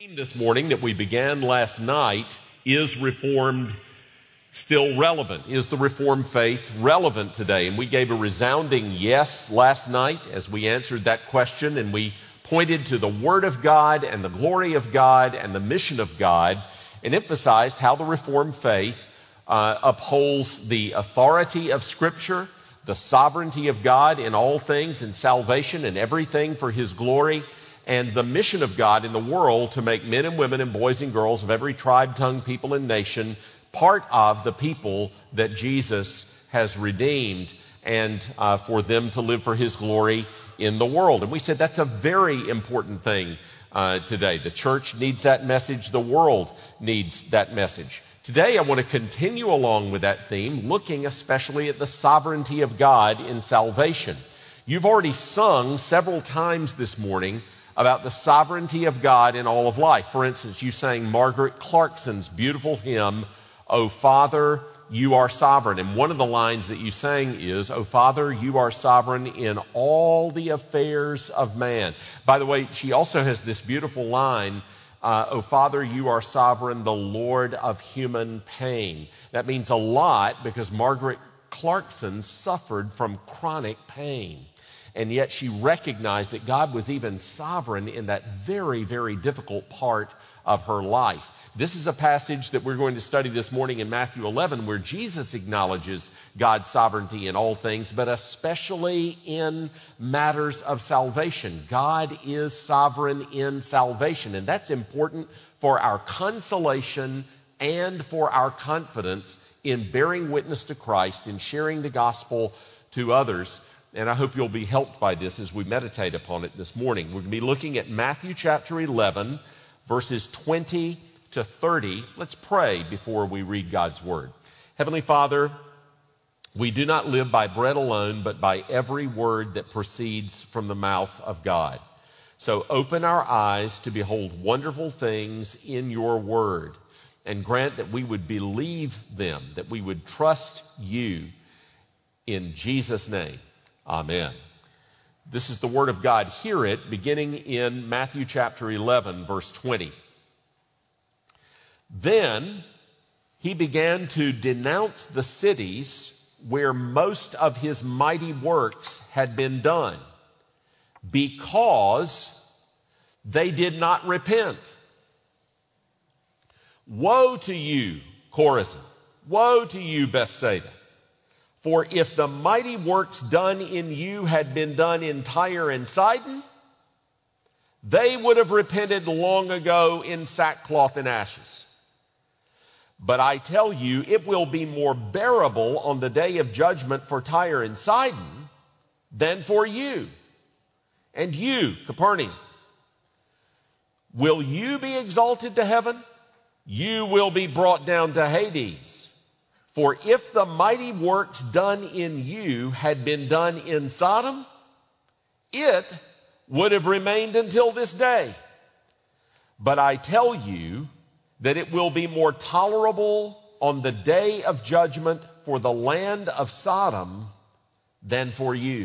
theme this morning that we began last night is Reformed still relevant? Is the Reformed faith relevant today? And we gave a resounding yes last night as we answered that question, and we pointed to the Word of God and the glory of God and the mission of God and emphasized how the Reformed faith upholds the authority of Scripture, the sovereignty of God in all things, in salvation and everything for His glory, and the mission of God in the world to make men and women and boys and girls of every tribe, tongue, people, and nation part of the people that Jesus has redeemed, and for them to live for His glory in the world. And we said that's a very important thing today. The church needs that message. The world needs that message. Today I want to continue along with that theme, looking especially at the sovereignty of God in salvation. You've already sung several times this morning about the sovereignty of God in all of life. For instance, you sang Margaret Clarkson's beautiful hymn, "O Father, you are sovereign." And one of the lines that you sang is, "O Father, you are sovereign in all the affairs of man." By the way, she also has this beautiful line, "O Father, you are sovereign, the Lord of human pain." That means a lot because Margaret Clarkson suffered from chronic pain. And yet she recognized that God was even sovereign in that very, very difficult part of her life. This is a passage that we're going to study this morning in Matthew 11, where Jesus acknowledges God's sovereignty in all things, but especially in matters of salvation. God is sovereign in salvation, and that's important for our consolation and for our confidence in bearing witness to Christ, in sharing the gospel to others. And I hope you'll be helped by this as we meditate upon it this morning. We're going to be looking at Matthew chapter 11, verses 20 to 30. Let's pray before we read God's Word. Heavenly Father, we do not live by bread alone, but by every word that proceeds from the mouth of God. So open our eyes to behold wonderful things in your Word, and grant that we would believe them, that we would trust you. In Jesus' name. Amen. This is the Word of God. Hear it beginning in Matthew chapter 11, verse 20. Then he began to denounce the cities where most of his mighty works had been done, because they did not repent. Woe to you, Chorazin! Woe to you, Bethsaida! For if the mighty works done in you had been done in Tyre and Sidon, they would have repented long ago in sackcloth and ashes. But I tell you, it will be more bearable on the day of judgment for Tyre and Sidon than for you. And you, Capernaum, will you be exalted to heaven? You will be brought down to Hades. For if the mighty works done in you had been done in Sodom, it would have remained until this day. But I tell you that it will be more tolerable on the day of judgment for the land of Sodom than for you.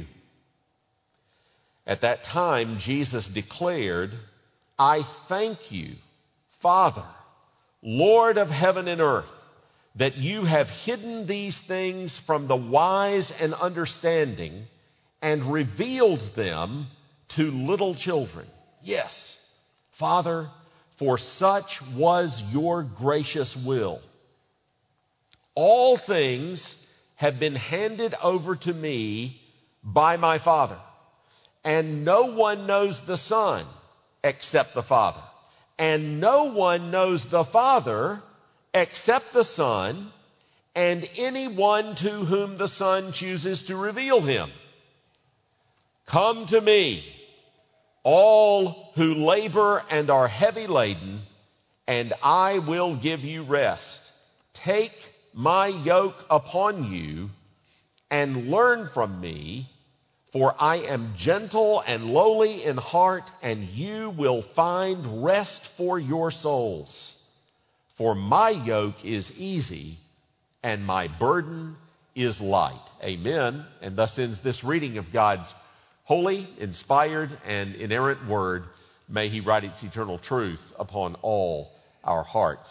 At that time, Jesus declared, I thank you, Father, Lord of heaven and earth, that you have hidden these things from the wise and understanding and revealed them to little children. Yes, Father, for such was your gracious will. All things have been handed over to me by my Father, and no one knows the Son except the Father, and no one knows the Father except the Son, and anyone to whom the Son chooses to reveal him. Come to me, all who labor and are heavy laden, and I will give you rest. Take my yoke upon you and learn from me, for I am gentle and lowly in heart, and you will find rest for your souls. For my yoke is easy and my burden is light. Amen. And thus ends this reading of God's holy, inspired, and inerrant word. May He write its eternal truth upon all our hearts.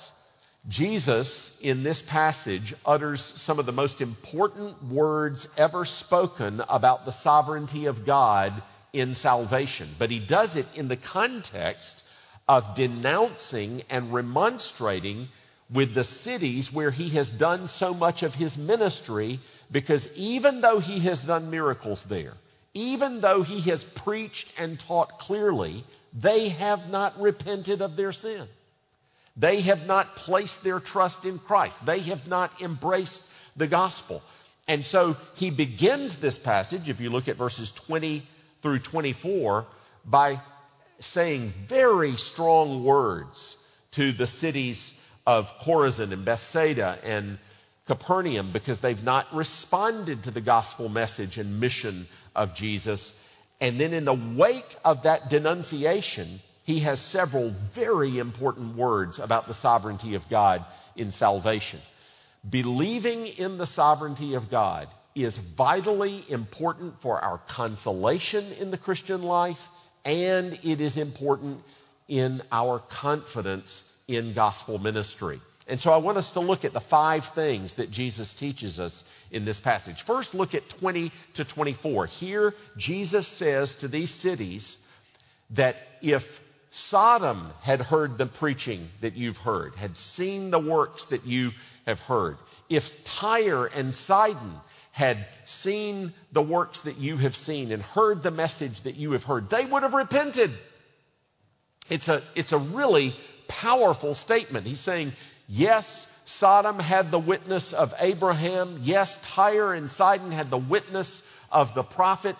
Jesus, in this passage, utters some of the most important words ever spoken about the sovereignty of God in salvation. But He does it in the context of denouncing and remonstrating with the cities where He has done so much of His ministry, because even though He has done miracles there, even though He has preached and taught clearly, they have not repented of their sin. They have not placed their trust in Christ. They have not embraced the gospel. And so He begins this passage, if you look at verses 20 through 24, by saying very strong words to the cities of Chorazin and Bethsaida and Capernaum, because they've not responded to the gospel message and mission of Jesus. And then in the wake of that denunciation, He has several very important words about the sovereignty of God in salvation. Believing in the sovereignty of God is vitally important for our consolation in the Christian life, and it is important in our confidence in gospel ministry. And so I want us to look at the 5 things that Jesus teaches us in this passage. First, look at 20 to 24. Here, Jesus says to these cities that if Sodom had heard the preaching that you've heard, had seen the works that you have heard, if Tyre and Sidon had seen the works that you have seen and heard the message that you have heard, they would have repented. It's a really powerful statement. He's saying, yes, Sodom had the witness of Abraham. Yes, Tyre and Sidon had the witness of the prophets.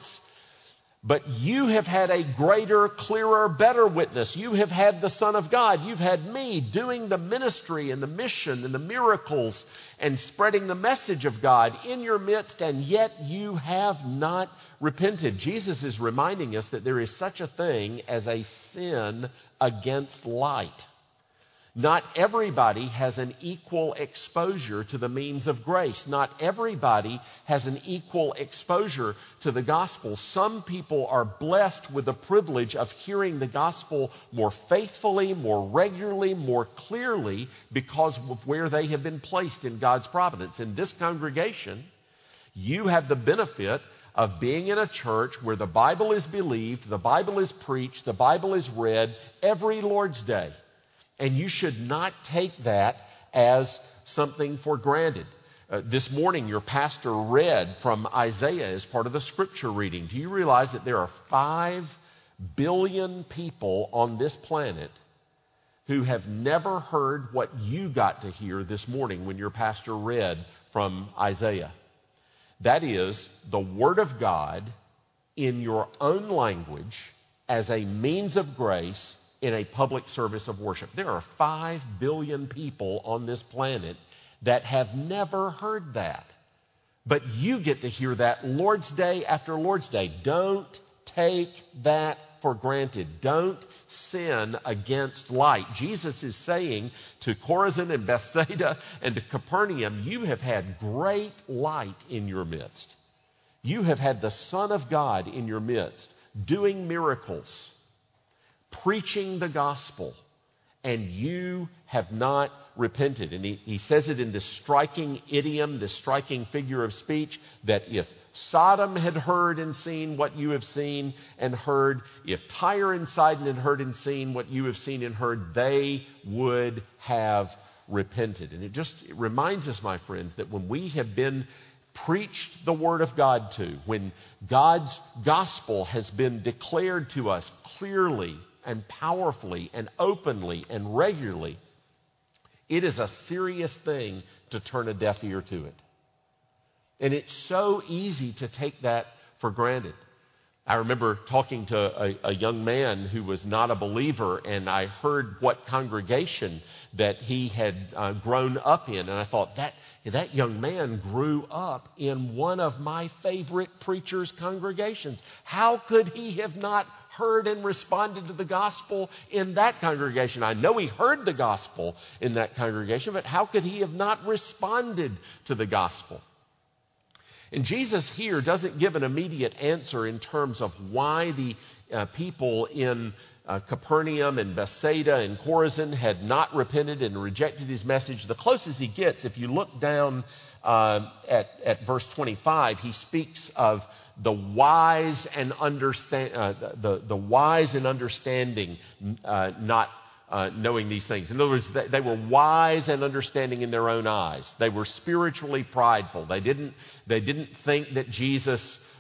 But you have had a greater, clearer, better witness. You have had the Son of God. You've had me doing the ministry and the mission and the miracles and spreading the message of God in your midst, and yet you have not repented. Jesus is reminding us that there is such a thing as a sin against light. Not everybody has an equal exposure to the means of grace. Not everybody has an equal exposure to the gospel. Some people are blessed with the privilege of hearing the gospel more faithfully, more regularly, more clearly because of where they have been placed in God's providence. In this congregation, you have the benefit of being in a church where the Bible is believed, the Bible is preached, the Bible is read every Lord's Day. And you should not take that as something for granted. This morning, your pastor read from Isaiah as part of the scripture reading. Do you realize that there are 5 billion people on this planet who have never heard what you got to hear this morning when your pastor read from Isaiah? That is the Word of God in your own language as a means of grace in a public service of worship. There are 5 billion people on this planet that have never heard that. But you get to hear that Lord's Day after Lord's Day. Don't take that for granted. Don't sin against light. Jesus is saying to Chorazin and Bethsaida and to Capernaum, you have had great light in your midst. You have had the Son of God in your midst, doing miracles, preaching the gospel, and you have not repented. And he says it in this striking idiom, this striking figure of speech, that if Sodom had heard and seen what you have seen and heard, if Tyre and Sidon had heard and seen what you have seen and heard, they would have repented. And it reminds us, my friends, that when we have been preached the Word of God to, when God's gospel has been declared to us clearly and powerfully and openly and regularly, it is a serious thing to turn a deaf ear to it. And it's so easy to take that for granted. I remember talking to a young man who was not a believer, and I heard what congregation that he had grown up in, and I thought, that young man grew up in one of my favorite preachers' congregations. How could he have not heard and responded to the gospel in that congregation? I know he heard the gospel in that congregation, but how could he have not responded to the gospel? And Jesus here doesn't give an immediate answer in terms of why the people in Capernaum and Bethsaida and Chorazin had not repented and rejected his message. The closest he gets, if you look down at verse 25, he speaks of the wise and understanding not knowing these things. In other words, they were wise and understanding in their own eyes. They were spiritually prideful. They didn't think that Jesus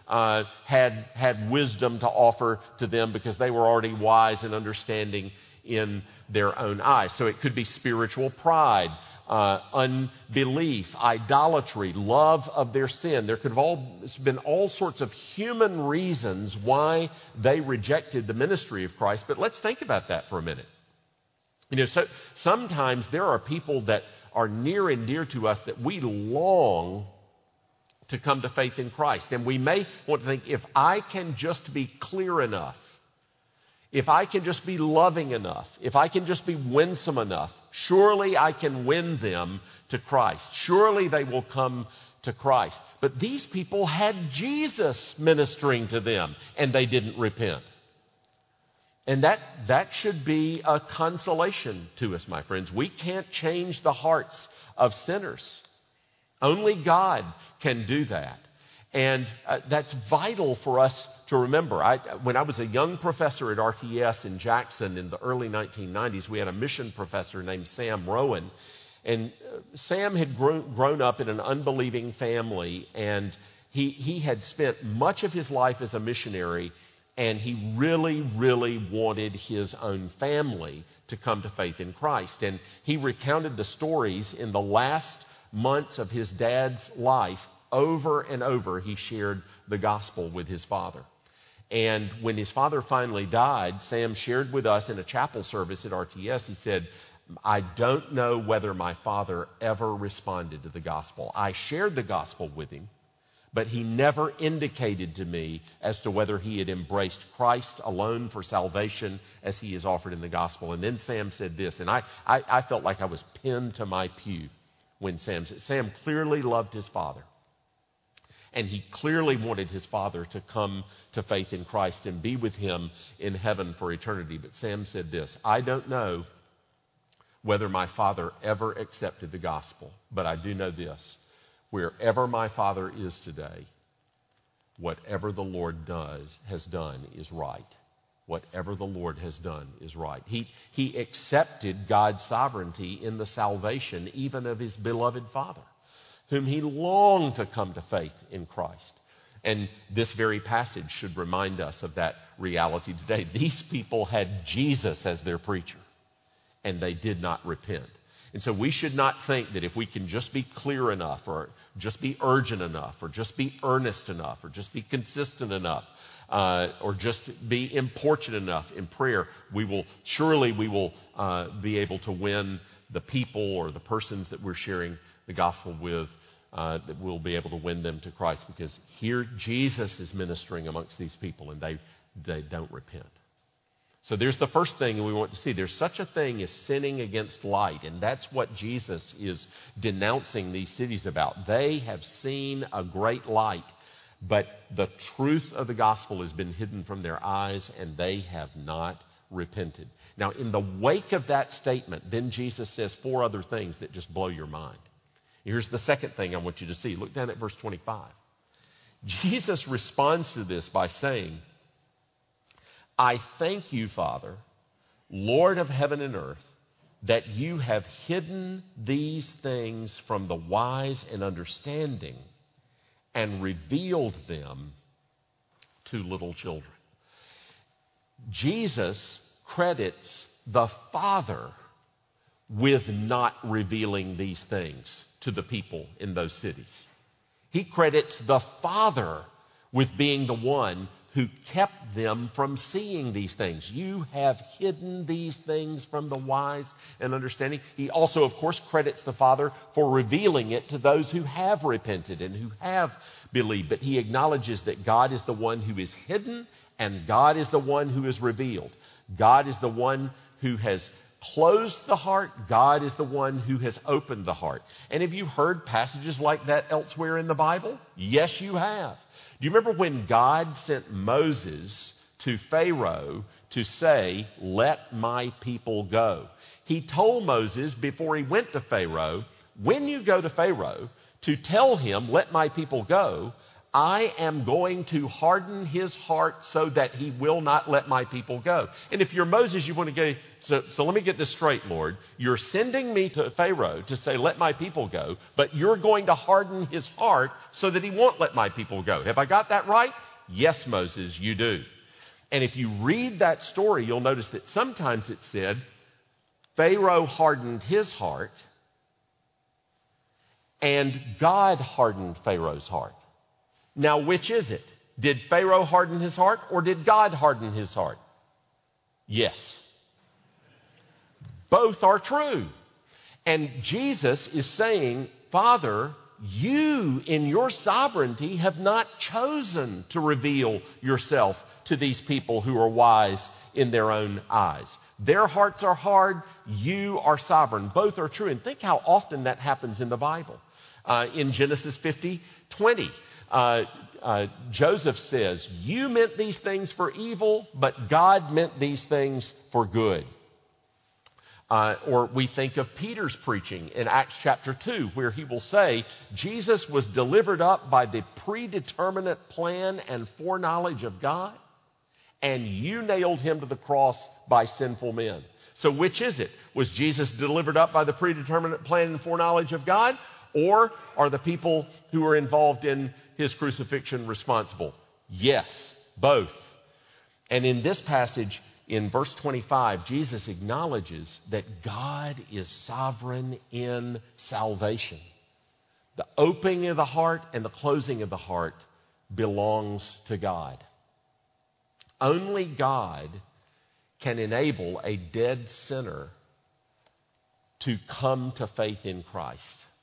had wisdom to offer to them because they were already wise and understanding in their own eyes. So it could be spiritual pride, unbelief, idolatry, love of their sin. There could have been all sorts of human reasons why they rejected the ministry of Christ. But let's think about that for a minute. So sometimes there are people that are near and dear to us that we long to come to faith in Christ. And we may want to think, if I can just be clear enough, if I can just be loving enough, if I can just be winsome enough, surely I can win them to Christ. Surely they will come to Christ. But these people had Jesus ministering to them, and they didn't repent. And that should be a consolation to us, my friends. We can't change the hearts of sinners. Only God can do that. And that's vital for us to remember. When I was a young professor at RTS in Jackson in the early 1990s, we had a mission professor named Sam Rowan. And Sam had grown up in an unbelieving family, and he had spent much of his life as a missionary, and he really, really wanted his own family to come to faith in Christ. And he recounted the stories in the last months of his dad's life. Over and over, he shared the gospel with his father. And when his father finally died, Sam shared with us in a chapel service at RTS, he said, I don't know whether my father ever responded to the gospel. I shared the gospel with him, but he never indicated to me as to whether he had embraced Christ alone for salvation as he is offered in the gospel. And then Sam said this, and I felt like I was pinned to my pew when Sam said, Sam clearly loved his father. And he clearly wanted his father to come to faith in Christ and be with him in heaven for eternity. But Sam said this, I don't know whether my father ever accepted the gospel, but I do know this. Wherever my father is today, whatever the Lord has done is right. Whatever the Lord has done is right. He accepted God's sovereignty in the salvation even of his beloved father, whom he longed to come to faith in Christ. And this very passage should remind us of that reality today. These people had Jesus as their preacher, and they did not repent. And so we should not think that if we can just be clear enough, or just be urgent enough, or just be earnest enough, or just be consistent enough, or just be importunate enough in prayer, we will be able to win the people or the persons that we're sharing the gospel with, that we'll be able to win them to Christ, because here Jesus is ministering amongst these people, and they don't repent. So there's the first thing we want to see. There's such a thing as sinning against light, and that's what Jesus is denouncing these cities about. They have seen a great light, but the truth of the gospel has been hidden from their eyes, and they have not repented. Now, in the wake of that statement, then Jesus says 4 other things that just blow your mind. Here's the second thing I want you to see. Look down at verse 25. Jesus responds to this by saying, I thank you, Father, Lord of heaven and earth, that you have hidden these things from the wise and understanding and revealed them to little children. Jesus credits the Father with not revealing these things to the people in those cities. He credits the Father with being the one who kept them from seeing these things. You have hidden these things from the wise and understanding. He also, of course, credits the Father for revealing it to those who have repented and who have believed. But he acknowledges that God is the one who is hidden, and God is the one who is revealed. God is the one who has closed the heart. God is the one who has opened the heart. And have you heard passages like that elsewhere in the Bible? Yes, you have. Do you remember when God sent Moses to Pharaoh to say, let my people go. He told Moses before he went to Pharaoh, when you go to Pharaoh, to tell him, let my people go, I am going to harden his heart so that he will not let my people go. And if you're Moses, you want to go, so let me get this straight, Lord. You're sending me to Pharaoh to say, let my people go, but you're going to harden his heart so that he won't let my people go. Have I got that right? Yes, Moses, you do. And if you read that story, you'll notice that sometimes it said, Pharaoh hardened his heart, and God hardened Pharaoh's heart. Now, which is it? Did Pharaoh harden his heart, or did God harden his heart? Yes. Both are true. And Jesus is saying, Father, you in your sovereignty have not chosen to reveal yourself to these people who are wise in their own eyes. Their hearts are hard. You are sovereign. Both are true. And think how often that happens in the Bible. In Genesis 50:20, Joseph says, you meant these things for evil, but God meant these things for good. Or we think of Peter's preaching in Acts chapter 2, where he will say, Jesus was delivered up by the predeterminate plan and foreknowledge of God, and you nailed him to the cross by sinful men. So which is it? Was Jesus delivered up by the predeterminate plan and foreknowledge of God? Or are the people who are involved in his crucifixion responsible? Yes, both. And in this passage, in verse 25, Jesus acknowledges that God is sovereign in salvation. The opening of the heart and the closing of the heart belongs to God. Only God can enable a dead sinner to come to faith in Christ.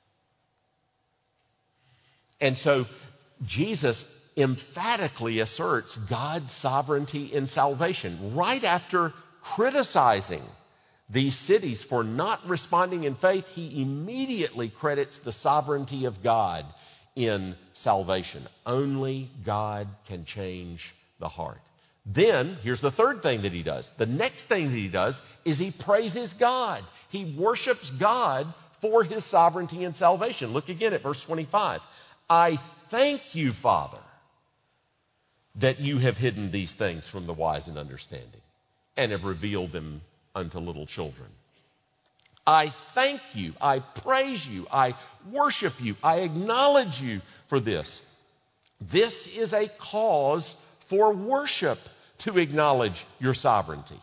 And so Jesus emphatically asserts God's sovereignty in salvation right after criticizing these cities for not responding in faith. He immediately credits the sovereignty of God in salvation. Only God can change the heart. Then, here's the third thing that he does. The next thing that he does is he praises God. He worships God for his sovereignty in salvation. Look again at verse 25. I thank you, Father, that you have hidden these things from the wise and understanding and have revealed them unto little children. I thank you, I praise you, I worship you, I acknowledge you for this. This is a cause for worship, to acknowledge your sovereignty.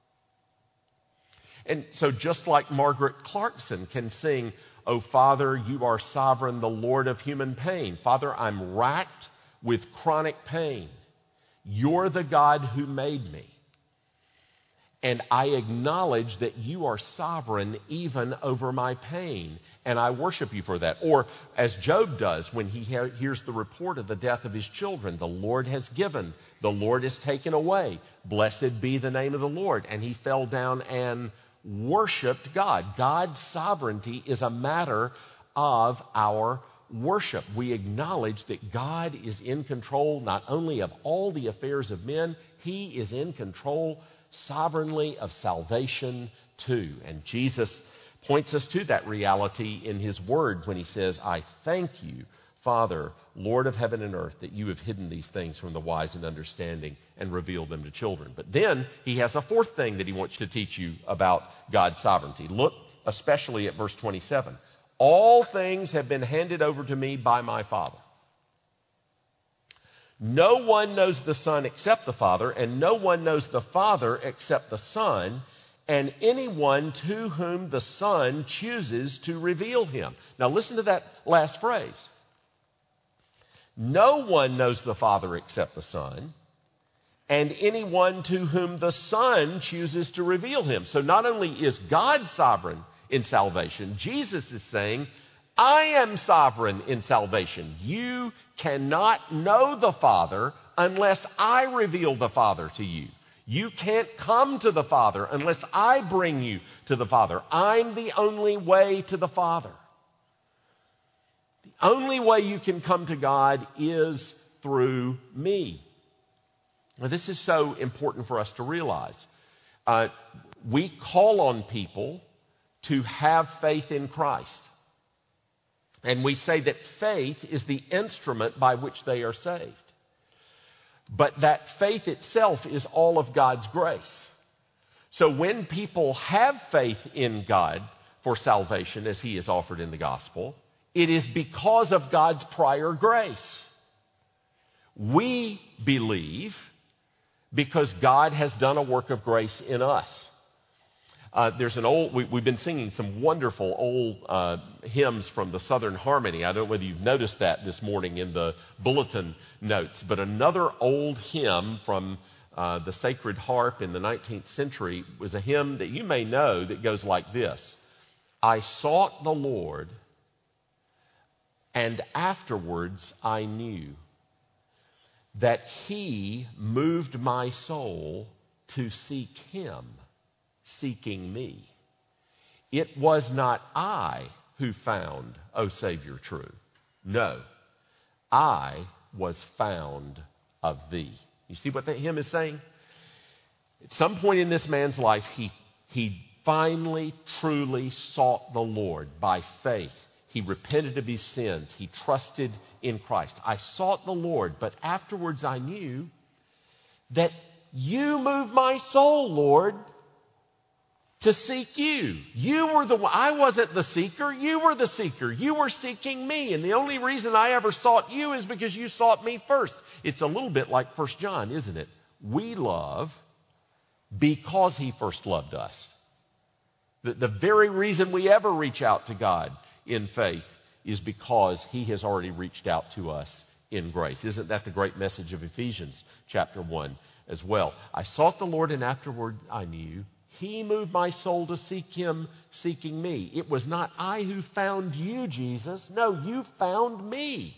And so just like Margaret Clarkson can sing, "O Father, you are sovereign, the Lord of human pain. Father, I'm racked with chronic pain. You're the God who made me. And I acknowledge that you are sovereign even over my pain, and I worship you for that." Or as Job does when he hears the report of the death of his children, "The Lord has given, the Lord has taken away. Blessed be the name of the Lord." And he fell down and worshiped God. God's sovereignty is a matter of our worship. We acknowledge that God is in control not only of all the affairs of men, he is in control sovereignly of salvation too. And Jesus points us to that reality in his word when he says, I thank you, Father, Lord of heaven and earth, that you have hidden these things from the wise and understanding and revealed them to children. But then he has a fourth thing that he wants to teach you about God's sovereignty. Look especially at verse 27. All things have been handed over to me by my Father. No one knows the Son except the Father, and no one knows the Father except the Son, and anyone to whom the Son chooses to reveal him. Now listen to that last phrase. No one knows the Father except the Son, and anyone to whom the Son chooses to reveal him. So not only is God sovereign in salvation, Jesus is saying, I am sovereign in salvation. You cannot know the Father unless I reveal the Father to you. You can't come to the Father unless I bring you to the Father. I'm the only way to the Father. The only way you can come to God is through me. Now, this is so important for us to realize. We call on people to have faith in Christ. And we say that faith is the instrument by which they are saved. But that faith itself is all of God's grace. So when people have faith in God for salvation as He is offered in the gospel, it is because of God's prior grace. We believe because God has done a work of grace in us. We've been singing some wonderful old hymns from the Southern Harmony. I don't know whether you've noticed that this morning in the bulletin notes, but another old hymn from the Sacred Harp in the 19th century was a hymn that you may know that goes like this. I sought the Lord, and afterwards I knew that He moved my soul to seek Him, seeking me. It was not I who found, O Savior, true. No, I was found of Thee. You see what that hymn is saying? At some point in this man's life, he finally, truly sought the Lord by faith. He repented of his sins. He trusted in Christ. I sought the Lord, but afterwards I knew that You moved my soul, Lord, to seek You. You were the one. I wasn't the seeker. You were the seeker. You were seeking me. And the only reason I ever sought You is because You sought me first. It's a little bit like 1 John, isn't it? We love because He first loved us. The very reason we ever reach out to God in faith is because He has already reached out to us in grace. Isn't that the great message of Ephesians chapter 1 as well? I sought the Lord, and afterward I knew He moved my soul to seek Him, seeking me. It was not I who found You, Jesus. No, You found me.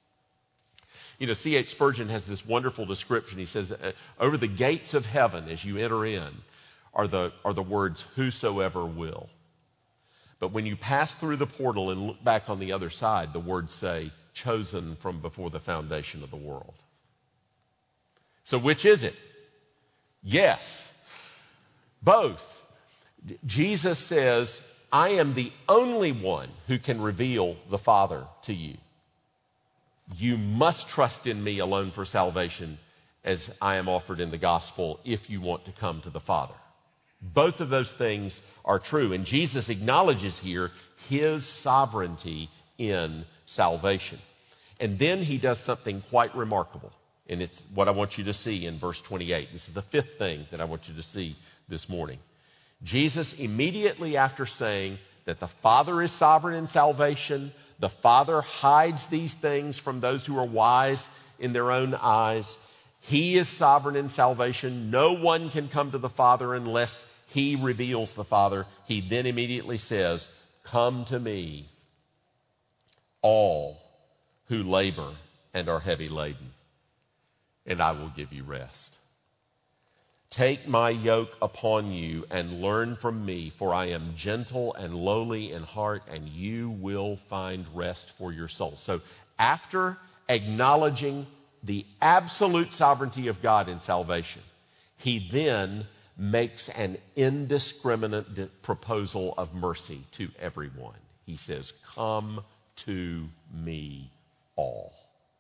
You know, C.H. Spurgeon has this wonderful description. He says, over the gates of heaven as you enter in are the words, whosoever will. But when you pass through the portal and look back on the other side, the words say, chosen from before the foundation of the world. So which is it? Yes, both. Jesus says, I am the only one who can reveal the Father to you. You must trust in me alone for salvation as I am offered in the gospel if you want to come to the Father. Both of those things are true. And Jesus acknowledges here His sovereignty in salvation. And then He does something quite remarkable. And it's what I want you to see in verse 28. This is the fifth thing that I want you to see this morning. Jesus, immediately after saying that the Father is sovereign in salvation, the Father hides these things from those who are wise in their own eyes, He is sovereign in salvation. No one can come to the Father unless He reveals the Father. He then immediately says, come to me, all who labor and are heavy laden, and I will give you rest. Take my yoke upon you and learn from me, for I am gentle and lowly in heart, and you will find rest for your soul. So after acknowledging the absolute sovereignty of God in salvation, He then makes an indiscriminate proposal of mercy to everyone. He says, come to me all.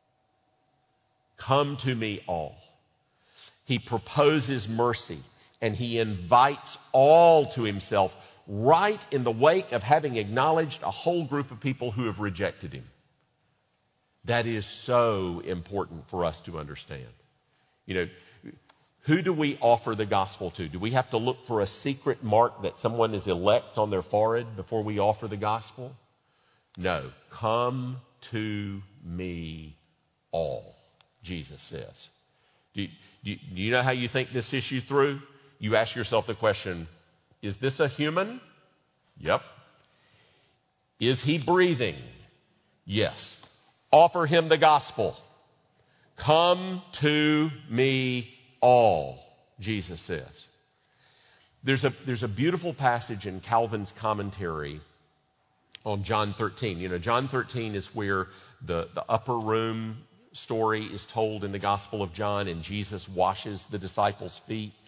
Come to me all. He proposes mercy, and He invites all to Himself right in the wake of having acknowledged a whole group of people who have rejected Him. That is so important for us to understand. You know, who do we offer the gospel to? Do we have to look for a secret mark that someone is elect on their forehead before we offer the gospel? No. Come to me all, Jesus says. Do you know how you think this issue through? You ask yourself the question, is this a human? Yep. Is he breathing? Yes. Offer him the gospel. Come to me all, Jesus says. There's a beautiful passage in Calvin's commentary on John 13. You know, John 13 is where the upper room story is told in the Gospel of John, and Jesus washes the disciples' feet.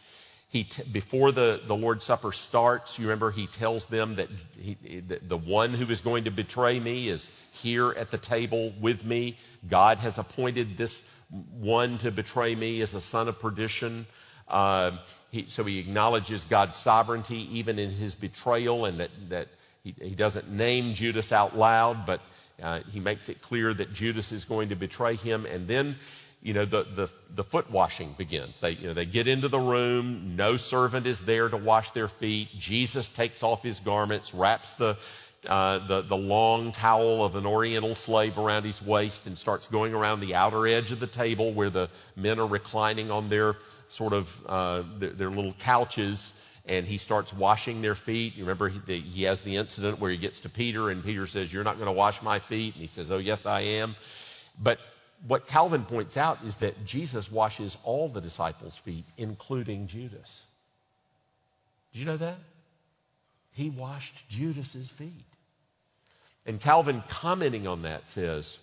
Before the Lord's Supper starts, you remember he tells them that the one who is going to betray me is here at the table with me. God has appointed this one to betray me as the son of perdition. So he acknowledges God's sovereignty even in his betrayal, and that he doesn't name Judas out loud, but he makes it clear that Judas is going to betray him. And then the foot washing begins. They get into the room. No servant is there to wash their feet. Jesus takes off his garments, wraps the long towel of an Oriental slave around his waist, and starts going around the outer edge of the table where the men are reclining on their sort of their little couches, and he starts washing their feet. You remember he has the incident where he gets to Peter, and Peter says, "You're not going to wash my feet," and he says, "Oh, yes, I am." But what Calvin points out is that Jesus washes all the disciples' feet, including Judas. Did you know that? He washed Judas's feet. And Calvin, commenting on that, says,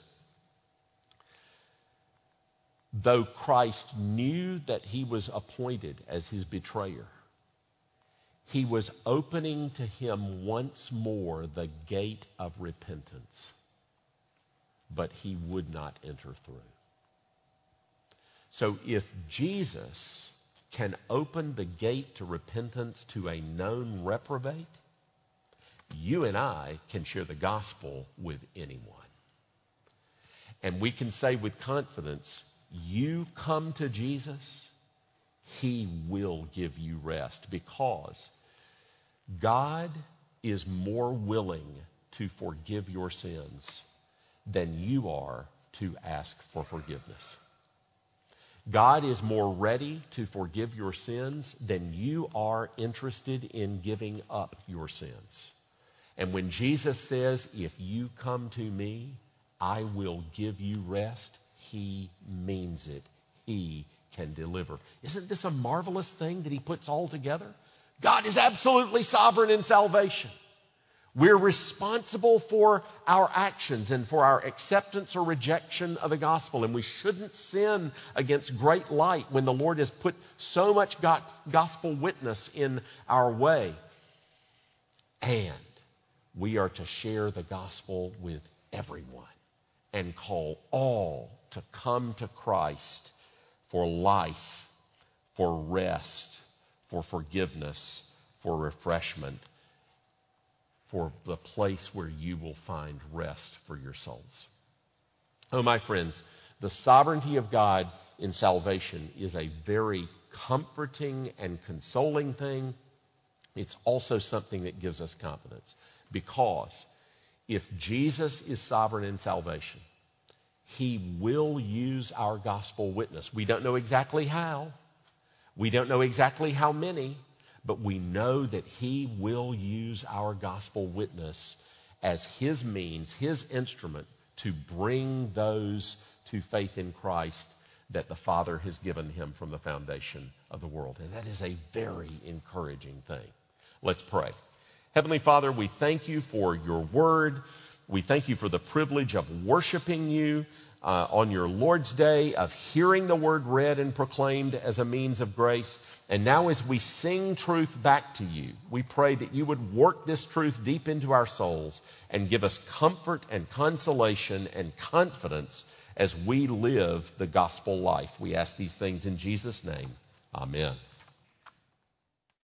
though Christ knew that he was appointed as his betrayer, he was opening to him once more the gate of repentance, but he would not enter through. So if Jesus can open the gate to repentance to a known reprobate, you and I can share the gospel with anyone. And we can say with confidence, you come to Jesus, he will give you rest, because God is more willing to forgive your sins than you are to ask for forgiveness. God is more ready to forgive your sins than you are interested in giving up your sins. And when Jesus says, if you come to me, I will give you rest, he means it. He can deliver. Isn't this a marvelous thing that he puts all together? God is absolutely sovereign in salvation. We're responsible for our actions and for our acceptance or rejection of the gospel. And we shouldn't sin against great light when the Lord has put so much gospel witness in our way. And we are to share the gospel with everyone and call all to come to Christ for life, for rest, for forgiveness, for refreshment, for the place where you will find rest for your souls. Oh, my friends, the sovereignty of God in salvation is a very comforting and consoling thing. It's also something that gives us confidence, because if Jesus is sovereign in salvation, he will use our gospel witness. We don't know exactly how. We don't know exactly how many. But we know that he will use our gospel witness as his means, his instrument, to bring those to faith in Christ that the Father has given him from the foundation of the world. And that is a very encouraging thing. Let's pray. Heavenly Father, we thank you for your word. We thank you for the privilege of worshiping you on your Lord's Day, of hearing the word read and proclaimed as a means of grace. And now as we sing truth back to you, we pray that you would work this truth deep into our souls and give us comfort and consolation and confidence as we live the gospel life. We ask these things in Jesus' name. Amen.